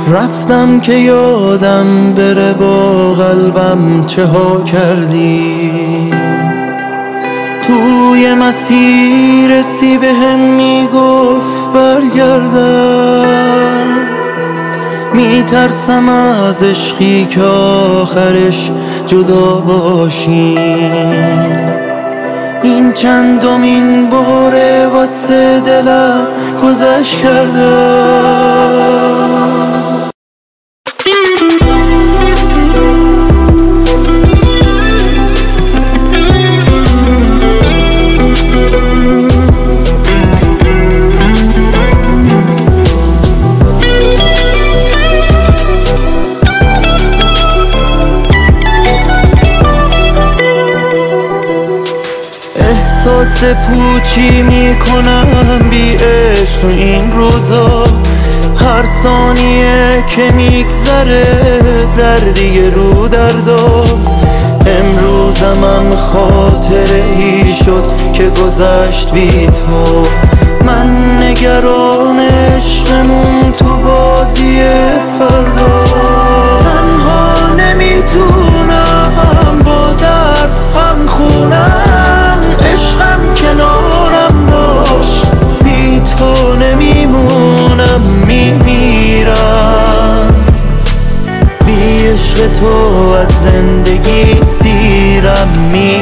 رفتم که یادم بره با قلبم چه ها کردی. توی مسیر سی بهم میگفت برگردم، میترسم از عشقی که آخرش جدا باشیم. این چندمین باره واسه دلم گذشت کردم. احساس پوچی میکنم بی عشق تو این روزا. هر ثانیه که میگذره دردی رو دردا. امروزم خاطره ای شد که گذشت بی تو. من نگران عشقمون تو بازی فردا. تنها نمیتونم با درد غم خونم، عشقم کنارم باش، بی تو نمیمونم میمیرم. بی عشق تو از زندگی سیرم